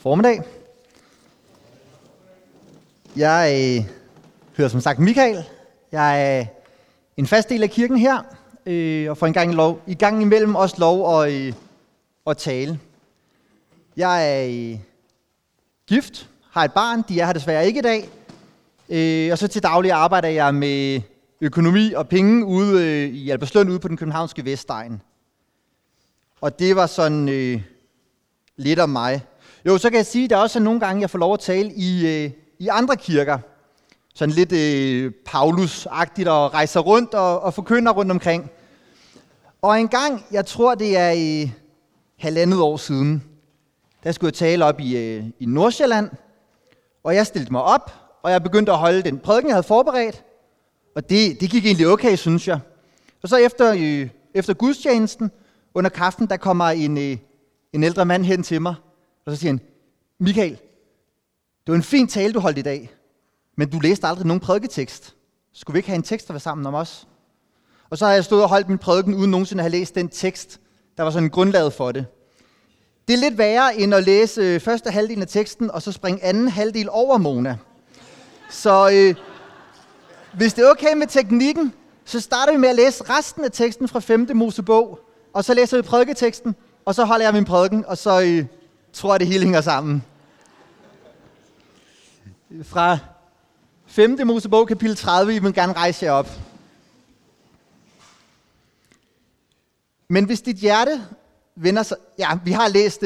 formiddag. Jeg hedder som sagt Michael. Jeg er en fast del af kirken her, og får i gang imellem også lov at tale. Jeg er gift, har et barn, de er her desværre ikke i dag. Og så til daglig arbejder jeg med økonomi og penge ude i Albertslund, ude på den københavnske Vestegn. Og det var sådan lidt om mig. Jo, så kan jeg sige, at der også er nogle gange, jeg får lov at tale i andre kirker. Sådan lidt Paulus-agtigt og rejser rundt og forkynder rundt omkring. Og en gang, jeg tror det er i 1,5 år siden, der skulle jeg tale op i Nordsjælland. Og jeg stillede mig op, og jeg begyndte at holde den prædiken, jeg havde forberedt. Og det gik egentlig okay, synes jeg. Og så efter gudstjenesten, under kaffen, der kommer en ældre mand hen til mig. Og så siger han, Michael, det var en fin tale, du holdt i dag. Men du læste aldrig nogen prædiketekst. Skulle vi ikke have en tekst, der var sammen om os? Og så har jeg stået og holdt min prædiken, uden nogensinde at have læst den tekst, der var sådan en grundlag for det. Det er lidt værre, end at læse første halvdel af teksten, og så springe anden halvdel over Mona. Så hvis det er okay med teknikken, så starter vi med at læse resten af teksten fra 5. Mosebog, og så læser vi prædiketeksten, og så holder jeg min prædiken, og så tror jeg, det hele hænger sammen. Fra 5. Mosebog, kapitel 30, I vil gerne rejse jer op. Men hvis dit hjerte vender sig... Ja, vi har læst...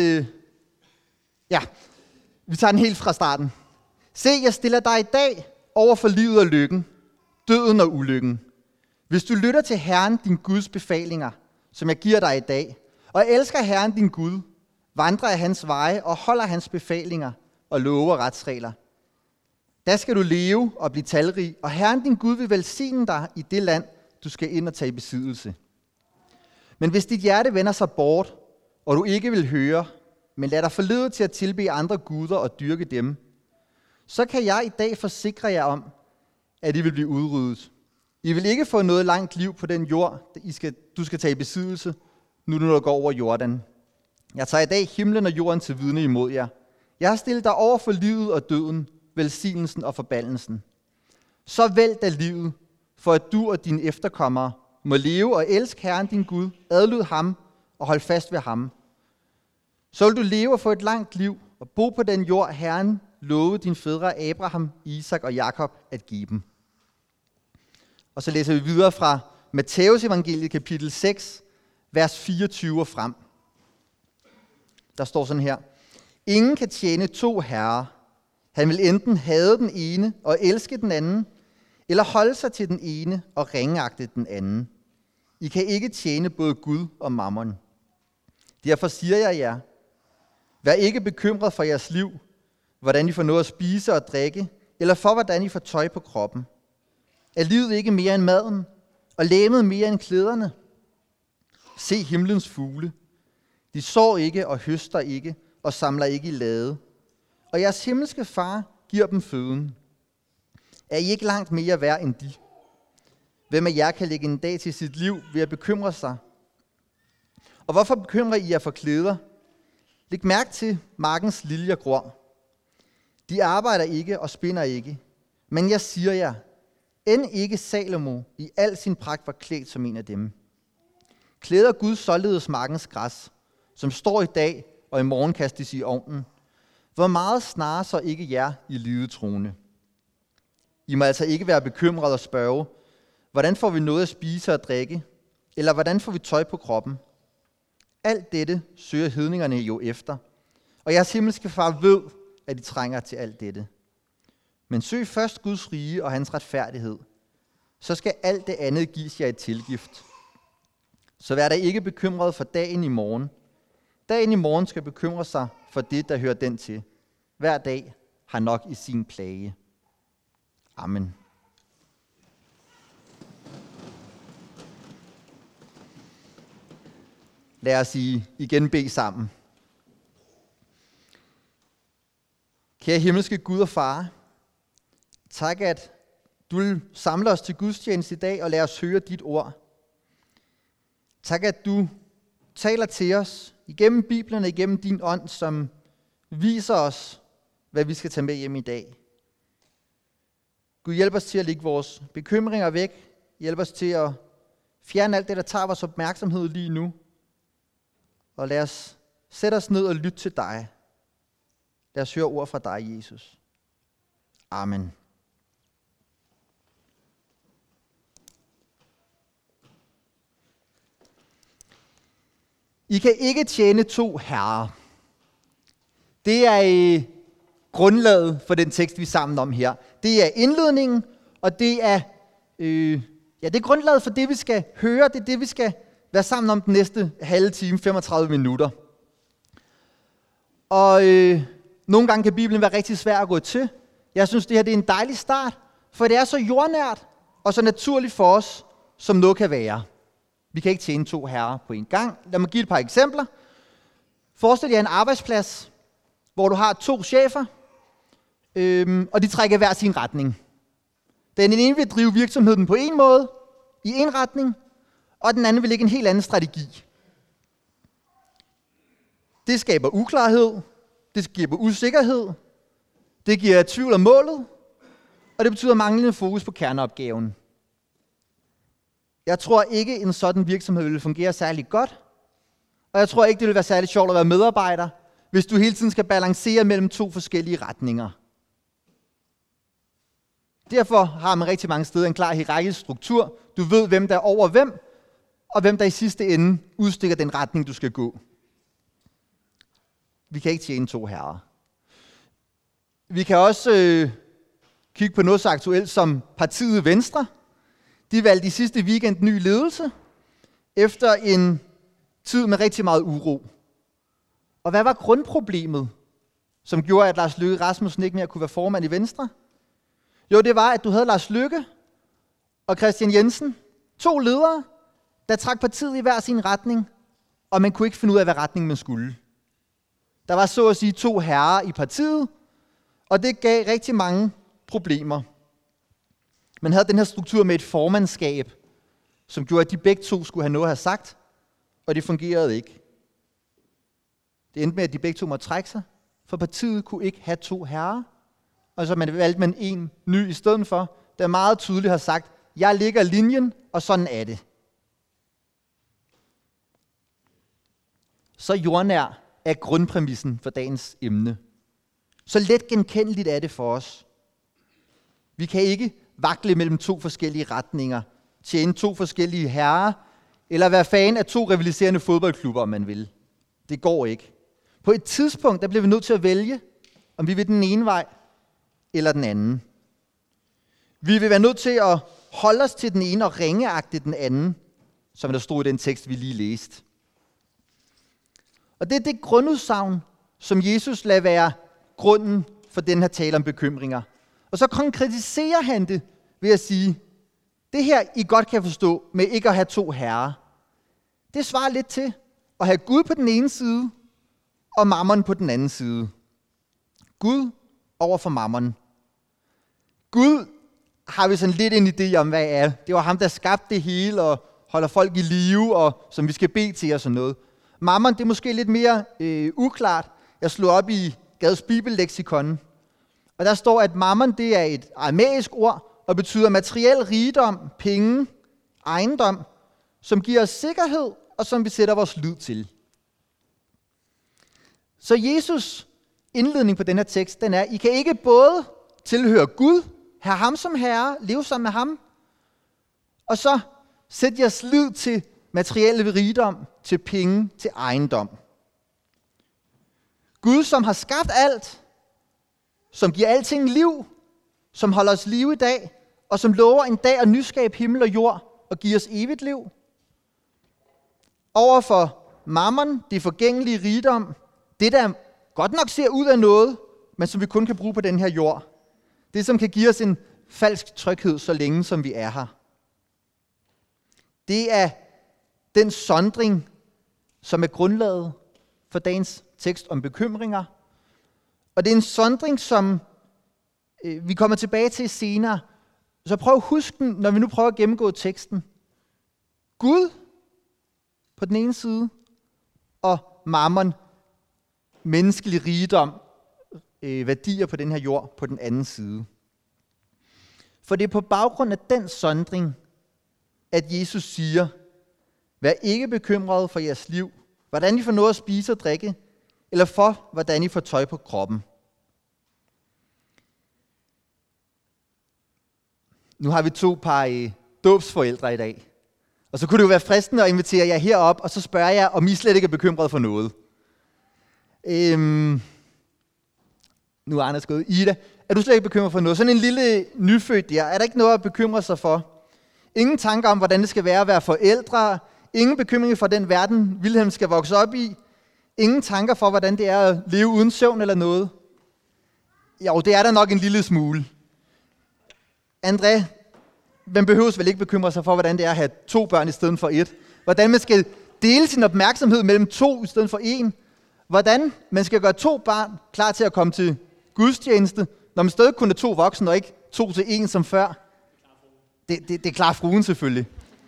vi tager den helt fra starten. Se, jeg stiller dig i dag over for livet og lykken, døden og ulykken. Hvis du lytter til Herren, din Guds befalinger, som jeg giver dig i dag, og elsker Herren, din Gud, vandrer af hans veje og holder hans befalinger og lover retsregler, der skal du leve og blive talrig, og Herren, din Gud, vil velsigne dig i det land, du skal ind og tage i besiddelse. Men hvis dit hjerte vender sig bort, og du ikke vil høre, men lader dig forlede til at tilbede andre guder og dyrke dem, så kan jeg i dag forsikre jer om, at I vil blive udryddet. I vil ikke få noget langt liv på den jord, du skal tage i besiddelse, nu når du går over Jordan. Jeg tager i dag himlen og jorden til vidne imod jer. Jeg har stillet dig over for livet og døden, velsignelsen og forbandelsen. Så vælg da livet, for at du og dine efterkommere må leve og elske Herren din Gud, adlyd ham og hold fast ved ham. Så vil du leve og få et langt liv og bo på den jord, Herren lovede din fædre Abraham, Isak og Jakob at give dem. Og så læser vi videre fra Matthæus evangeliet kapitel 6, vers 24 og frem. Der står sådan her. Ingen kan tjene 2 herrer. Han vil enten hade den ene og elske den anden, eller holde sig til den ene og ringeagte den anden. I kan ikke tjene både Gud og mammon. Derfor siger jeg jer, vær ikke bekymret for jeres liv, hvordan I får noget at spise og drikke, eller for hvordan I får tøj på kroppen. Er livet ikke mere end maden, og legemet mere end klæderne? Se himlens fugle. De sår ikke og høster ikke og samler ikke i lade. Og jeres himmelske far giver dem føden. Er I ikke langt mere værd end de? Hvem af jer kan lægge en dag til sit liv ved at bekymre sig? Og hvorfor bekymrer I jer for klæder? Læg mærke til markens liljer gror. De arbejder ikke og spinder ikke. Men jeg siger jer, end ikke Salomo i al sin pragt var klædt som en af dem. Klæder Gud således markens græs, som står i dag og i morgen kastes i ovnen. Hvor meget snarere så ikke jer i livet troende. I må altså ikke være bekymrede og spørge, hvordan får vi noget at spise og drikke, eller hvordan får vi tøj på kroppen? Alt dette søger hedningerne jo efter, og jeres himmelske far ved, at de trænger til alt dette. Men søg først Guds rige og hans retfærdighed, så skal alt det andet gives jer i tilgift. Så vær da ikke bekymret for dagen i morgen. Dagen i morgen skal bekymre sig for det, der hører den til. Hver dag har nok i sin plage. Amen. Lad os igen bede sammen. Kære himmelske Gud og Far, tak at du vil samle os til gudstjeneste i dag og lade os høre dit ord. Tak at du taler til os igennem Bibelen og igennem din ånd, som viser os, hvad vi skal tage med hjem i dag. Gud, hjælp os til at lægge vores bekymringer væk. Hjælp os til at fjerne alt det, der tager vores opmærksomhed lige nu. Og lad os sætte os ned og lytte til dig. Lad os høre ord fra dig, Jesus. Amen. I kan ikke tjene to herrer. Det er grundlaget for den tekst, vi er sammen om her. Det er indledningen, og det er, det er grundlaget for det, vi skal høre. Det er det, vi skal være sammen om den næste halve time, 35 minutter. Og nogle gange kan Bibelen være rigtig svær at gå til. Jeg synes, det her det er en dejlig start, for det er så jordnært og så naturligt for os, som noget kan være. Vi kan ikke tjene to herrer på en gang. Lad mig give et par eksempler. Forestil jer en arbejdsplads, hvor du har to chefer, og de trækker hver sin retning. Den ene vil drive virksomheden på en måde, i en retning, og den anden vil lægge en helt anden strategi. Det skaber uklarhed, det skaber usikkerhed, det giver tvivl om målet, og det betyder manglende fokus på kerneopgaven. Jeg tror ikke, en sådan virksomhed vil fungere særlig godt, og jeg tror ikke, det vil være særlig sjovt at være medarbejder, hvis du hele tiden skal balancere mellem to forskellige retninger. Derfor har man rigtig mange steder en klar hierarkisk struktur. Du ved, hvem der er over hvem, og hvem der i sidste ende udstikker den retning, du skal gå. Vi kan ikke tjene to herrer. Vi kan også kigge på noget så aktuelt som partiet Venstre. De valgte i sidste weekend ny ledelse, efter en tid med rigtig meget uro. Og hvad var grundproblemet, som gjorde, at Lars Løkke Rasmussen ikke mere kunne være formand i Venstre? Jo, det var, at du havde Lars Løkke og Kristian Jensen, to ledere, der trak partiet i hver sin retning, og man kunne ikke finde ud af, hvad retning man skulle. Der var så at sige to herrer i partiet, og det gav rigtig mange problemer. Man havde den her struktur med et formandskab, som gjorde, at de begge to skulle have noget at have sagt, og det fungerede ikke. Det endte med, at de begge to måtte trække sig, for partiet kunne ikke have to herrer, og så valgte man en ny i stedet for, der meget tydeligt har sagt, jeg ligger linjen, og sådan er det. Så jordnær er grundpræmissen for dagens emne. Så let genkendeligt er det for os. Vi kan ikke vakle mellem to forskellige retninger, tjene to forskellige herrer, eller være fan af to rivaliserende fodboldklubber, om man vil. Det går ikke. På et tidspunkt, der bliver vi nødt til at vælge, om vi vil den ene vej, eller den anden. Vi vil være nødt til at holde os til den ene og ringeagte den anden, som der stod i den tekst, vi lige læste. Og det er det grundudsagn, som Jesus lader være grunden for den her tale om bekymringer. Og så konkretiserer han det ved at sige, det her I godt kan forstå med ikke at have to herrer, det svarer lidt til at have Gud på den ene side og mammon på den anden side. Gud over for mammon. Gud har vi sådan lidt en idé om, hvad er. Det var ham, der skabte det hele og holder folk i live, og som vi skal bede til og sådan noget. Mammon, det er måske lidt mere uklart. Jeg slog op i Gads Bibelleksikon, og der står, at mammon, det er et aramæisk ord, og betyder materiel rigdom, penge, ejendom, som giver os sikkerhed, og som vi sætter vores lid til. Så Jesus' indledning på den her tekst, den er, I kan ikke både tilhøre Gud, have ham som herre, leve sammen med ham, og så sætte jeres lid til materielle rigdom, til penge, til ejendom. Gud, som har skabt alt, som giver alting liv, som holder os liv i dag, og som lover en dag at nyskabe himmel og jord og give os evigt liv. Overfor mammon, det forgængelige rigdom, det der godt nok ser ud af noget, men som vi kun kan bruge på den her jord. Det, som kan give os en falsk tryghed, så længe som vi er her. Det er den sondring, som er grundlaget for dagens tekst om bekymringer. Og det er en sondring, som vi kommer tilbage til senere. Så prøv at huske den, når vi nu prøver at gennemgå teksten. Gud på den ene side, og mammon, menneskelig rigdom værdier på den her jord på den anden side. For det er på baggrund af den sondring, at Jesus siger, vær ikke bekymrede for jeres liv, hvordan I får noget at spise og drikke, eller for, hvordan I får tøj på kroppen. Nu har vi 2 par dåbsforældre i dag. Og så kunne det jo være fristende at invitere jer herop, og så spørger jeg, om I slet ikke er bekymret for noget. Nu er Anders gået. Ida, er du slet ikke bekymret for noget? Sådan en lille nyfødt der, er der ikke noget at bekymre sig for? Ingen tanker om, hvordan det skal være at være forældre. Ingen bekymring for den verden, Wilhelm skal vokse op i. Ingen tanker for, hvordan det er at leve uden søvn eller noget. Jo, det er der nok en lille smule. André, man behøver vel ikke bekymre sig for, hvordan det er at have 2 børn i stedet for 1. Hvordan man skal dele sin opmærksomhed mellem 2 i stedet for 1. Hvordan man skal gøre 2 børn klar til at komme til gudstjeneste, når man stadig kun er 2 voksne og ikke 2 til 1 som før. Det er klart fruen selvfølgelig.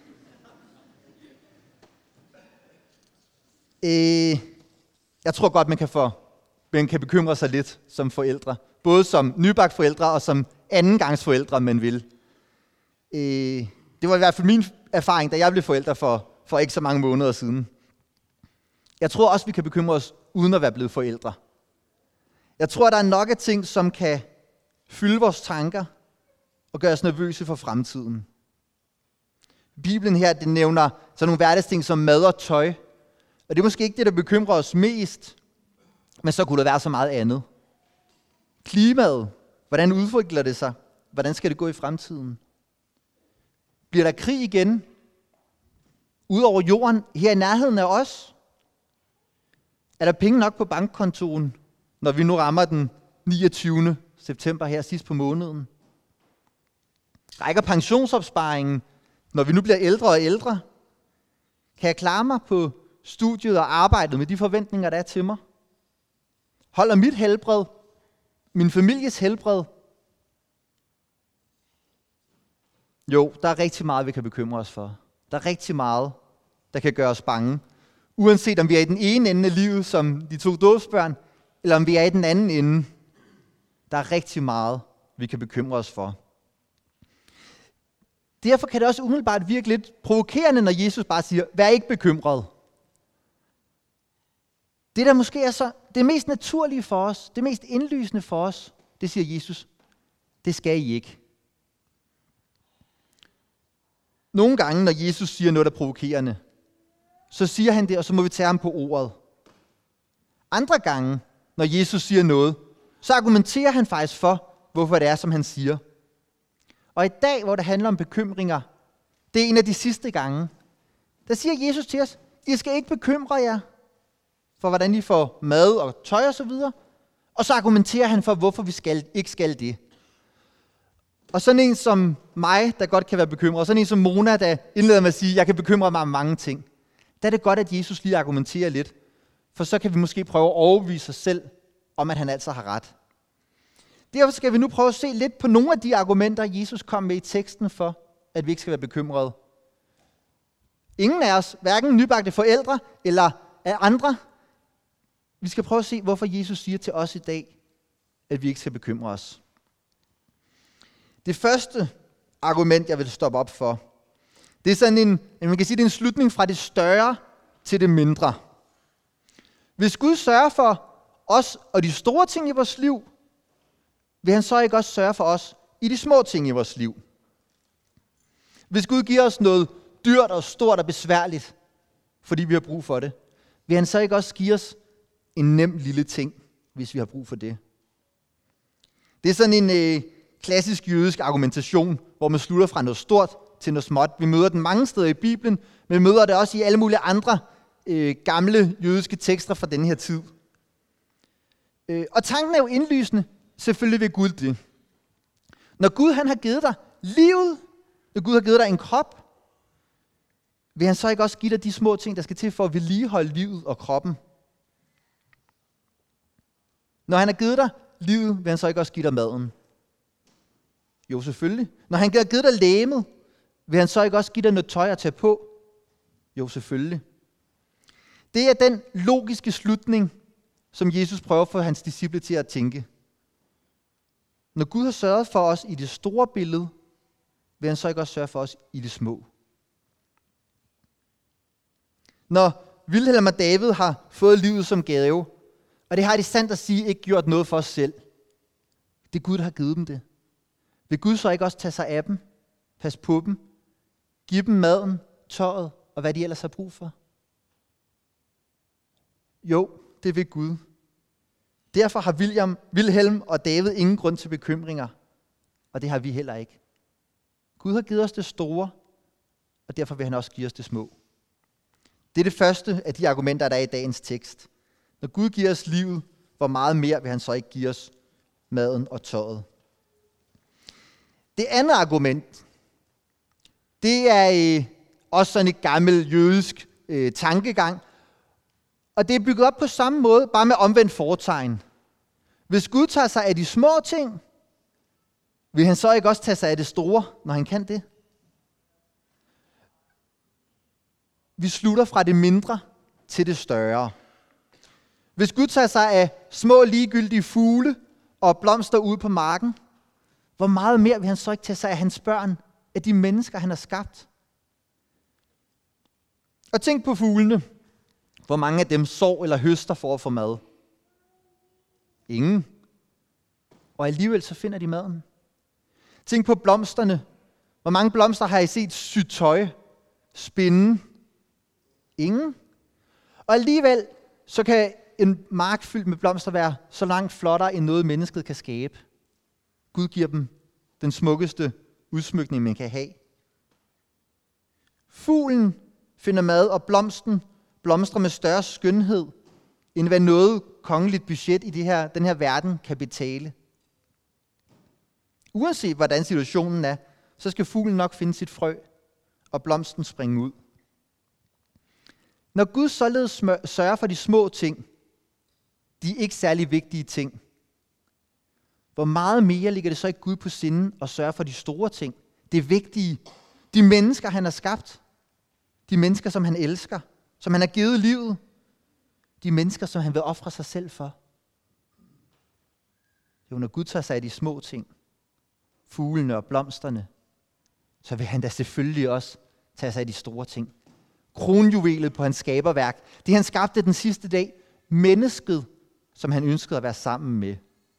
Jeg tror godt, man kan bekymre sig lidt som forældre. Både som nybagt forældre og som andengangsforældre, man vil. Det var i hvert fald min erfaring, da jeg blev forældre for ikke så mange måneder siden. Jeg tror også, vi kan bekymre os uden at være blevet forældre. Jeg tror, der er nok af ting, som kan fylde vores tanker og gøre os nervøse for fremtiden. Bibelen her, det nævner sådan nogle hverdagsting som mad og tøj. Og det er måske ikke det, der bekymrer os mest, men så kunne der være så meget andet. Klimaet, hvordan udvikler det sig? Hvordan skal det gå i fremtiden? Bliver der krig igen? Ud over jorden, her i nærheden af os? Er der penge nok på bankkontoen, når vi nu rammer den 29. september her sidst på måneden? Rækker pensionsopsparingen, når vi nu bliver ældre og ældre? Kan jeg klare mig på studiet og arbejdet med de forventninger, der er til mig? Holder mit helbred, min families helbred? Jo, der er rigtig meget, vi kan bekymre os for. Der er rigtig meget, der kan gøre os bange. Uanset om vi er i den ene ende af livet, som de 2 dåbsbørn, eller om vi er i den anden ende. Der er rigtig meget, vi kan bekymre os for. Derfor kan det også umiddelbart virke lidt provokerende, når Jesus bare siger, vær ikke bekymret. Det, der måske er så det mest naturlige for os, det mest indlysende for os, det siger Jesus, det skal I ikke. Nogle gange, når Jesus siger noget, der er provokerende, så siger han det, og så må vi tage ham på ordet. Andre gange, når Jesus siger noget, så argumenterer han faktisk for, hvorfor det er, som han siger. Og i dag, hvor det handler om bekymringer, det er en af de sidste gange, der siger Jesus til os, I skal ikke bekymre jer for, hvordan I får mad og tøj og så videre. Og så argumenterer han for, hvorfor vi ikke skal det. Og sådan en som mig, der godt kan være bekymret, og sådan en som Mona, der indleder med at sige, jeg kan bekymre mig om mange ting. Der er det godt, at Jesus lige argumenterer lidt, for så kan vi måske prøve at overbevise os selv om, at han altså har ret. Derfor skal vi nu prøve at se lidt på nogle af de argumenter, Jesus kom med i teksten for, at vi ikke skal være bekymrede. Ingen af os, hverken nybagte forældre eller af andre, vi skal prøve at se, hvorfor Jesus siger til os i dag, at vi ikke skal bekymre os. Det første argument, jeg vil stoppe op for, det er sådan man kan sige, det er en slutning fra det større til det mindre. Hvis Gud sørger for os og de store ting i vores liv, vil han så ikke også sørge for os i de små ting i vores liv? Hvis Gud giver os noget dyrt og stort og besværligt, fordi vi har brug for det, vil han så ikke også give os en nem lille ting, hvis vi har brug for det? Det er sådan en klassisk jødisk argumentation, hvor man slutter fra noget stort til noget småt. Vi møder den mange steder i Bibelen, men vi møder det også i alle mulige andre gamle jødiske tekster fra den her tid. Og tanken er jo indlysende, selvfølgelig vil Gud det. Når Gud han har givet dig livet, når Gud har givet dig en krop, vil han så ikke også give dig de små ting, der skal til for at vedligeholde livet og kroppen? Når han har givet dig livet, vil han så ikke også give dig maden? Jo, selvfølgelig. Når han har givet dig legemet, vil han så ikke også give dig noget tøj at tage på? Jo, selvfølgelig. Det er den logiske slutning, som Jesus prøver for hans disciple til at tænke. Når Gud har sørget for os i det store billede, vil han så ikke også sørge for os i det små? Når Vilhelm og David har fået livet som gave, og det har de sandt at sige ikke gjort noget for os selv. Det er Gud, der har givet dem det. Vil Gud så ikke også tage sig af dem, passe på dem, give dem maden, tøjet og hvad de ellers har brug for? Jo, det vil Gud. Derfor har Vilhelm og David ingen grund til bekymringer, og det har vi heller ikke. Gud har givet os det store, og derfor vil han også give os det små. Det er det første af de argumenter, der er i dagens tekst. Når Gud giver os livet, hvor meget mere vil han så ikke give os maden og tøjet? Det andet argument, det er også sådan et gammelt jødisk tankegang, og det er bygget op på samme måde, bare med omvendt fortegn. Hvis Gud tager sig af de små ting, vil han så ikke også tage sig af det store, når han kan det? Vi slutter fra det mindre til det større. Hvis Gud tager sig af små ligegyldige fugle og blomster ude på marken, hvor meget mere vil han så ikke tage sig af hans børn, af de mennesker, han har skabt? Og tænk på fuglene. Hvor mange af dem sår eller høster for at få mad? Ingen. Og alligevel så finder de maden. Tænk på blomsterne. Hvor mange blomster har I set sy tøj, spinde? Ingen. Og alligevel så kan en mark fyldt med blomster være så langt flottere, end noget mennesket kan skabe. Gud giver dem den smukkeste udsmykning, man kan have. Fuglen finder mad, og blomsten blomstrer med større skønhed, end hvad noget kongeligt budget i den her verden kan betale. Uanset hvordan situationen er, så skal fuglen nok finde sit frø, og blomsten springe ud. Når Gud således sørger for de små ting, de ikke særlig vigtige ting, hvor meget mere ligger det så ikke Gud på sinde at sørge for de store ting, det vigtige, de mennesker han har skabt, de mennesker som han elsker, som han har givet livet, de mennesker som han vil ofre sig selv for. Jo, når Gud tager sig af de små ting, fuglene og blomsterne, så vil han da selvfølgelig også tage sig af de store ting. Kronjuvelet på hans skaberværk, det han skabte den sidste dag, mennesket, som han ønskede at være sammen med.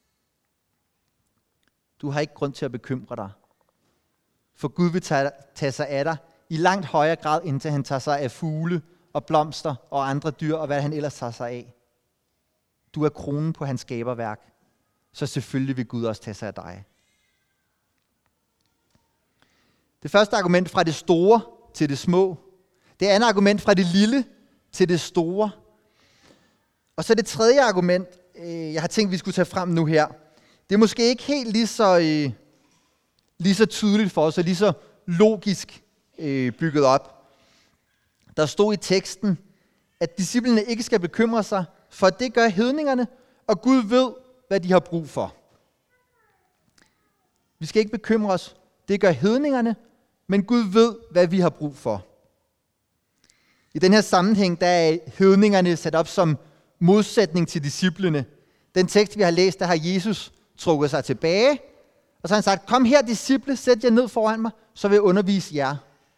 Du har ikke grund til at bekymre dig, for Gud vil tage sig af dig i langt højere grad, indtil han tager sig af fugle og blomster og andre dyr, og hvad han ellers tager sig af. Du er kronen på hans skaberværk, så selvfølgelig vil Gud også tage sig af dig. Det første argument fra det store til det små. Det andet argument fra det lille til det store. Og så det tredje argument, jeg har tænkt, vi skulle tage frem nu her. Det er måske ikke helt lige så tydeligt for os, og lige så logisk bygget op. Der stod i teksten, at disciplene ikke skal bekymre sig, for det gør hedningerne, og Gud ved, hvad de har brug for. Vi skal ikke bekymre os, det gør hedningerne, men Gud ved, hvad vi har brug for. I den her sammenhæng, der er hedningerne sat op som modsætning til disciplene. Den tekst, vi har læst, der har Jesus trukket sig tilbage, og så har han sagt, kom her disciple, sæt jer ned foran mig, så vil jeg undervise jer.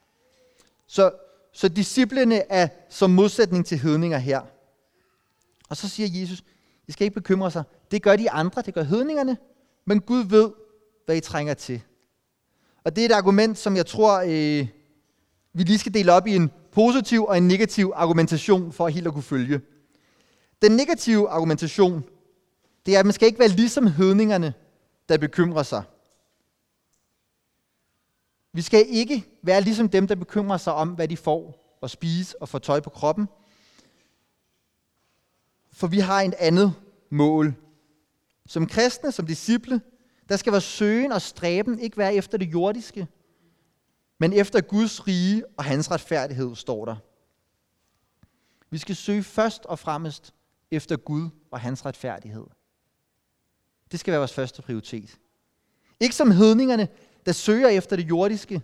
Så disciplene er som modsætning til hedninger her. Og så siger Jesus, I skal ikke bekymre sig. Det gør de andre, det gør hedningerne, men Gud ved, hvad I trænger til. Og det er et argument, som jeg tror, vi lige skal dele op i en positiv og en negativ argumentation, for helt at kunne følge. Den negative argumentation, det er, at man skal ikke være ligesom hedningerne, der bekymrer sig. Vi skal ikke være ligesom dem, der bekymrer sig om, hvad de får at spise og få tøj på kroppen. For vi har et andet mål. Som kristne, som disciple, der skal vores søgen og stræben ikke være efter det jordiske, men efter Guds rige og hans retfærdighed, står der. Vi skal søge først og fremmest efter Gud og hans retfærdighed. Det skal være vores første prioritet. Ikke som hedningerne, der søger efter det jordiske,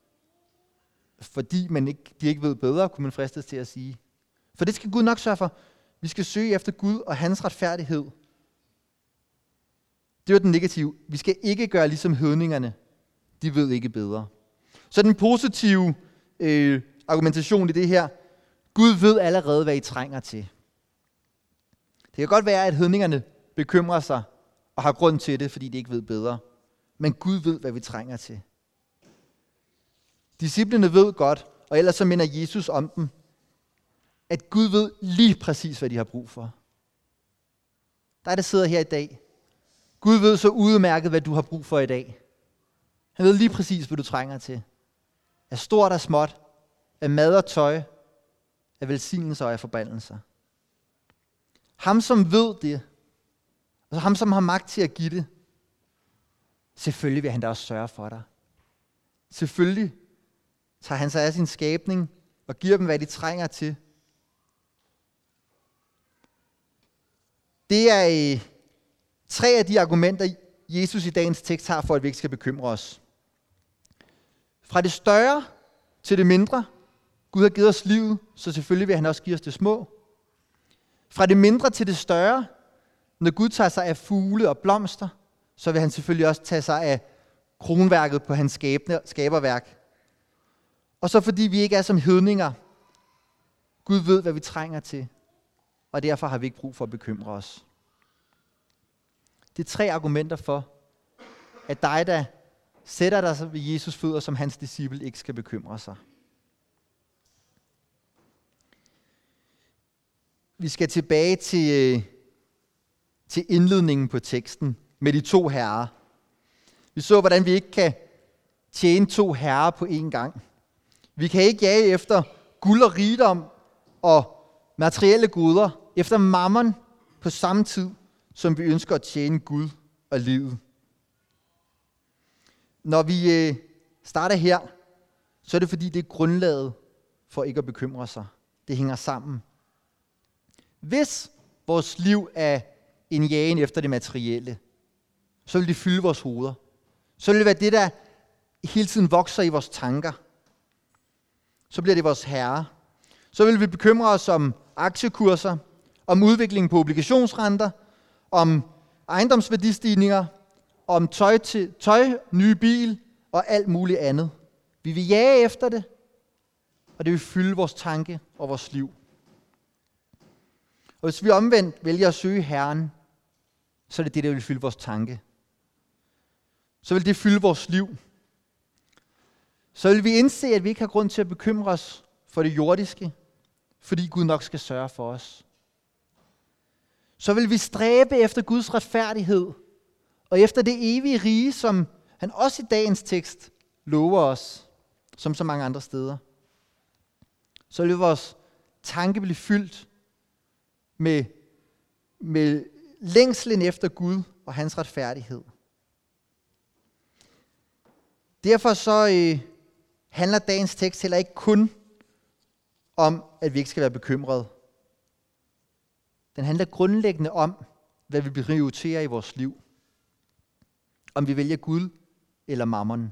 fordi de ikke ved bedre, kunne man fristes til at sige. For det skal Gud nok sørge for. Vi skal søge efter Gud og hans retfærdighed. Det var den negative. Vi skal ikke gøre ligesom hedningerne. De ved ikke bedre. Så den positive argumentation i det her. Gud ved allerede, hvad I trænger til. Det kan godt være, at hedningerne bekymrer sig og har grund til det, fordi de ikke ved bedre. Men Gud ved, hvad vi trænger til. Disciplene ved godt, og ellers så minder Jesus om dem, at Gud ved lige præcis, hvad de har brug for. Der sidder her i dag. Gud ved så udmærket, hvad du har brug for i dag. Han ved lige præcis, hvad du trænger til. Af stort og småt, af mad og tøj, af velsignelser og af forbandelser. Ham, som ved det, og ham, som har magt til at give det, selvfølgelig vil han da også sørge for dig. Selvfølgelig tager han sig af sin skabning og giver dem, hvad de trænger til. Det er 3 af de argumenter, Jesus i dagens tekst har for, at vi ikke skal bekymre os. Fra det større til det mindre. Gud har givet os livet, så selvfølgelig vil han også give os det små. Fra det mindre til det større. Når Gud tager sig af fugle og blomster, så vil han selvfølgelig også tage sig af kronværket på hans skaberværk. Og så fordi vi ikke er som hedninger. Gud ved, hvad vi trænger til, og derfor har vi ikke brug for at bekymre os. Det er 3 argumenter for, at dig, der sætter dig ved Jesus fødder som hans disciple, ikke skal bekymre sig. Vi skal tilbage til indledningen på teksten med de 2 herrer. Vi så, hvordan vi ikke kan tjene 2 herrer på én gang. Vi kan ikke jage efter guld og rigdom og materielle goder, efter mammon på samme tid, som vi ønsker at tjene Gud og livet. Når vi starter her, så er det fordi, det er grundlaget for ikke at bekymre sig. Det hænger sammen. Hvis vores liv er en jagen efter det materielle, så vil det fylde vores hoveder. Så vil det være det, der hele tiden vokser i vores tanker. Så bliver det vores herre. Så vil vi bekymre os om aktiekurser, om udviklingen på obligationsrenter, om ejendomsværdistigninger, om tøj, nye bil og alt muligt andet. Vi vil jage efter det, og det vil fylde vores tanke og vores liv. Og hvis vi omvendt vælger at søge Herren, så er det det, der vil fylde vores tanke. Så vil det fylde vores liv. Så vil vi indse, at vi ikke har grund til at bekymre os for det jordiske, fordi Gud nok skal sørge for os. Så vil vi stræbe efter Guds retfærdighed, og efter det evige rige, som han også i dagens tekst lover os, som så mange andre steder. Så vil vores tanke blive fyldt med længslen efter Gud og hans retfærdighed. Derfor så handler dagens tekst heller ikke kun om, at vi ikke skal være bekymrede. Den handler grundlæggende om, hvad vi prioriterer i vores liv. Om vi vælger Gud eller mammon.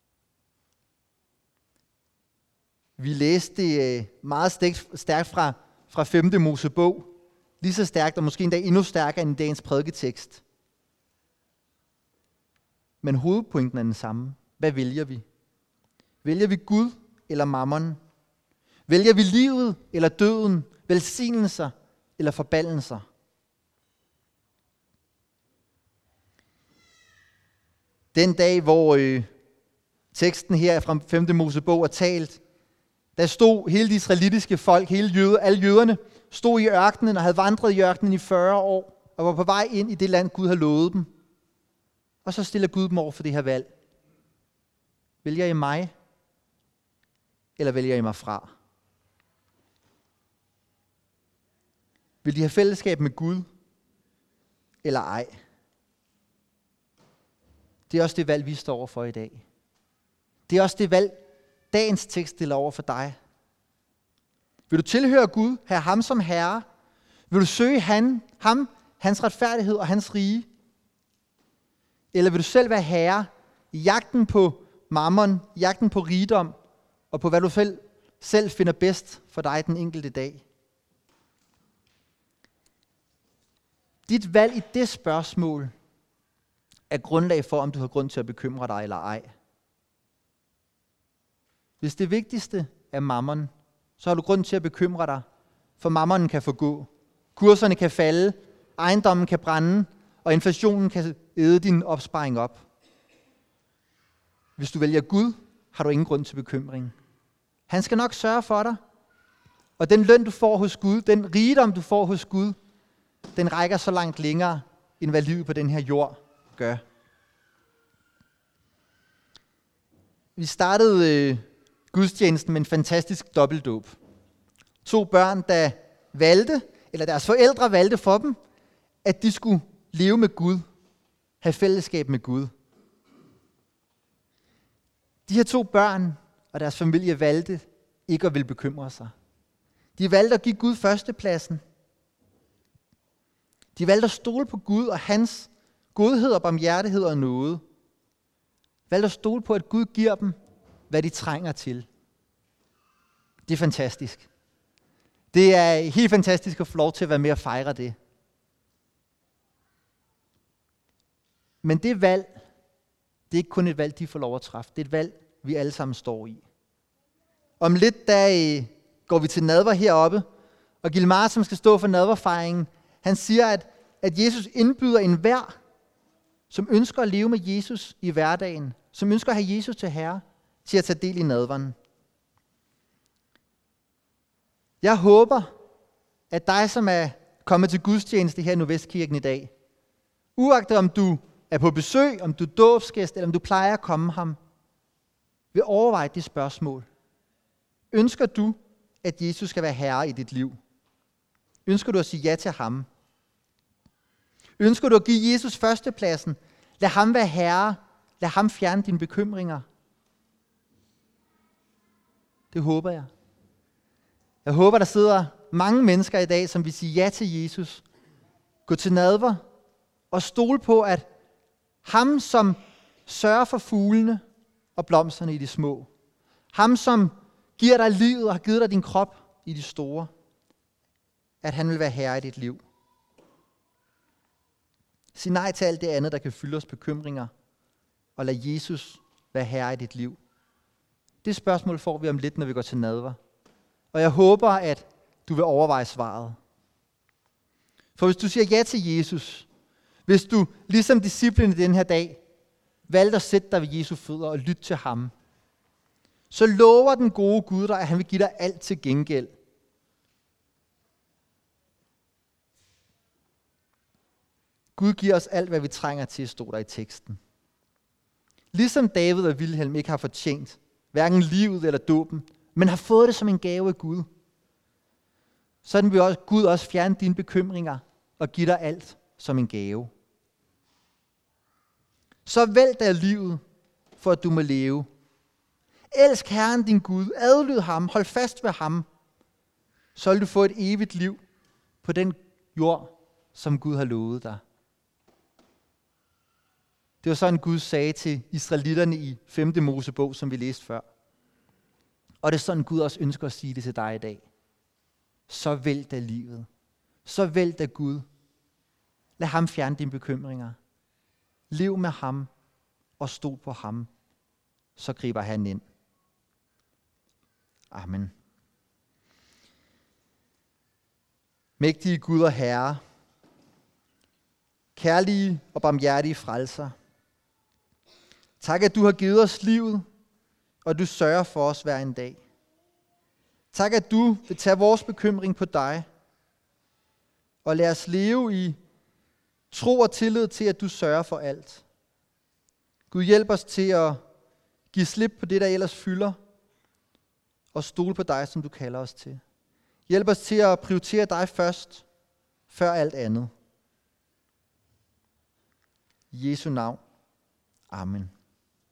Vi læste det meget stærkt fra 5. Mosebog. Lige så stærkt, og måske endda endnu stærkere end dagens prædiketekst. Men hovedpointen er den samme. Hvad vælger vi? Vælger vi Gud eller mammon? Vælger vi livet eller døden? Velsignelser eller forbandelser? Den dag, hvor teksten her fra 5. Mosebog er talt, der stod hele det israelitiske folk, alle jøderne, stod i ørkenen og havde vandret i ørkenen i 40 år, og var på vej ind i det land, Gud havde lovet dem. Og så stiller Gud dem over for det her valg. Vælger I mig, eller vælger I mig fra? Vil de have fællesskab med Gud, eller ej? Det er også det valg, vi står over for i dag. Det er også det valg, dagens tekst stiller over for dig. Vil du tilhøre Gud, have ham som herre? Vil du søge ham, hans retfærdighed og hans rige? Eller vil du selv være herre i jagten på mammon, jagten på rigdom, og på hvad du selv finder bedst for dig den enkelte dag? Dit valg i det spørgsmål er grundlag for, om du har grund til at bekymre dig eller ej. Hvis det vigtigste er mammon, så har du grund til at bekymre dig, for mammonen kan forgå. Kurserne kan falde, ejendommen kan brænde, og inflationen kan æde din opsparing op. Hvis du vælger Gud, har du ingen grund til bekymring. Han skal nok sørge for dig, og den løn, du får hos Gud, den rigdom, du får hos Gud, den rækker så langt længere, end hvad livet på den her jord gør. Vi startede gudstjenesten med en fantastisk dobbeltdåb. 2 børn, der valgte, eller deres forældre valgte for dem, at de skulle leve med Gud, have fællesskab med Gud. De her 2 børn og deres familie valgte ikke at ville bekymre sig. De valgte at give Gud førstepladsen. De valgte at stole på Gud og hans godhed og barmhjertighed og nåde. Valgte at stole på, at Gud giver dem, hvad de trænger til. Det er fantastisk. Det er helt fantastisk at få lov til at være med og fejre det. Men det valg, det er ikke kun et valg, de får lov at træffe. Det er et valg, vi alle sammen står i. Om lidt, der går vi til nadver heroppe, og Gilmar, som skal stå for nadverfejringen, han siger, at Jesus indbyder enhver, som ønsker at leve med Jesus i hverdagen, som ønsker at have Jesus til herre, til at tage del i nadveren. Jeg håber, at dig, som er kommet til gudstjeneste her i Nordvestkirken i dag, uagtet om du er på besøg, om du er dåbsgæst, eller om du plejer at komme ham, vil overveje det spørgsmål. Ønsker du, at Jesus skal være herre i dit liv? Ønsker du at sige ja til ham? Ønsker du at give Jesus førstepladsen? Lad ham være herre. Lad ham fjerne dine bekymringer. Det håber jeg. Jeg håber, der sidder mange mennesker i dag, som vil sige ja til Jesus. Gå til nadver og stole på, at ham, som sørger for fuglene og blomsterne i de små, ham, som giver dig livet og har givet dig din krop i de store, at han vil være herre i dit liv. Sig nej til alt det andet, der kan fylde os bekymringer, og lad Jesus være herre i dit liv. Det spørgsmål får vi om lidt, når vi går til nadver. Og jeg håber, at du vil overveje svaret. For hvis du siger ja til Jesus, hvis du, ligesom disciplene den her dag, valgte at sætte dig ved Jesu fødder og lytte til ham, så lover den gode Gud dig, at han vil give dig alt til gengæld. Gud giver os alt, hvad vi trænger til, stod der i teksten. Ligesom David og Vilhelm ikke har fortjent hverken livet eller dåben, men har fået det som en gave af Gud, sådan vil Gud også fjerne dine bekymringer og give dig alt som en gave. Så vælg dig livet, for at du må leve. Elsk Herren din Gud, adlyd ham, hold fast ved ham, så vil du få et evigt liv på den jord, som Gud har lovet dig. Det var sådan, Gud sagde til israelitterne i 5. Mosebog, som vi læste før. Og det er sådan, Gud også ønsker at sige det til dig i dag. Så vælg dig livet. Så vælg dig Gud. Lad ham fjerne dine bekymringer. Lev med ham og stol på ham. Så griber han ind. Amen. Mægtige Gud og Herre, kærlige og barmhjertige frelser, tak, at du har givet os livet, og du sørger for os hver en dag. Tak, at du vil tage vores bekymring på dig, og lad os leve i tro og tillid til, at du sørger for alt. Gud, hjælp os til at give slip på det, der ellers fylder, og stole på dig, som du kalder os til. Hjælp os til at prioritere dig først, før alt andet. I Jesu navn. Amen.